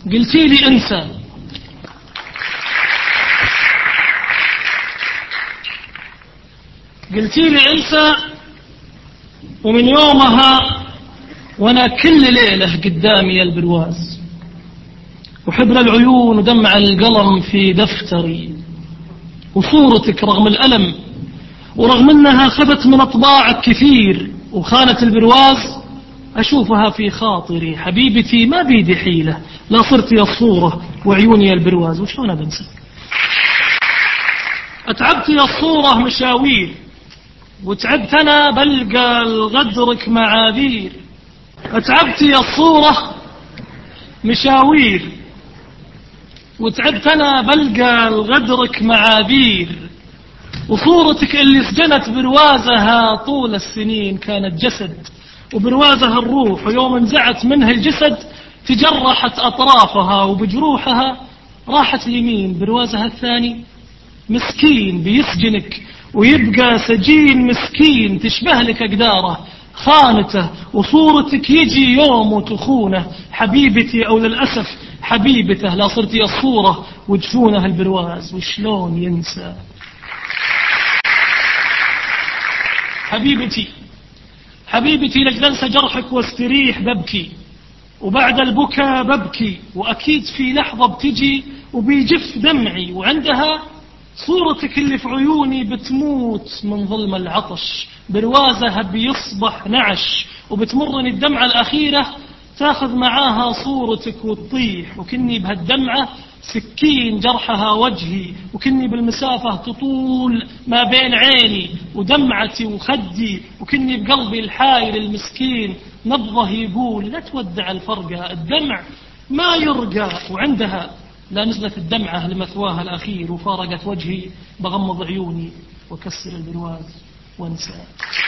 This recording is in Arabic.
قلتي لي انسى، قلتي لي انسى، ومن يومها وانا كل ليلة قدامي البرواز، وحبر العيون ودمع القلم في دفتري، وصورتك رغم الألم ورغم انها خذت من اطباعك كثير وخانت البرواز، اشوفها في خاطري حبيبتي ما بيدي حيلة، لا صرتي الصورة وعيوني البرواز. وشلون بنسى؟ اتعبتي الصورة مشاوير، وتعبت انا بلقى الغدرك معاذير. اتعبتي الصورة مشاوير، وتعبت انا بلقى الغدرك معاذير، وصورتك اللي سجنت بروازها طول السنين كانت جسد، وبروازها الروح، ويوم انزعت منها الجسد تجرحت أطرافها، وبجروحها راحت اليمين بروازها الثاني. مسكين بيسجنك ويبقى سجين مسكين، تشبه لك أقداره خانته، وصورتك يجي يوم وتخونه حبيبتي، أو للأسف حبيبته، لا صرتي الصورة وجفونها البرواز. وشلون ينسى؟ حبيبتي حبيبتي لجل انسى جرحك واستريح ببكي، وبعد البكاء ببكي، وأكيد في لحظة بتجي وبيجف دمعي، وعندها صورتك اللي في عيوني بتموت من ظلم العطش، بروازها بيصبح نعش، وبتمرني الدمعة الأخيرة تاخذ معاها صورتك وتطيح، وكني بهالدمعة سكين جرحها وجهي، وكني بالمسافة تطول ما بين عيني ودمعتي وخدي، وكني بقلبي الحايل المسكين نبضه يقول لا تودع الفرقة، الدمع ما يرقى. وعندها لا نزلت الدمعة لمثواها الأخير، وفارقت وجهي بغمض عيوني وكسر البرواز وانسى.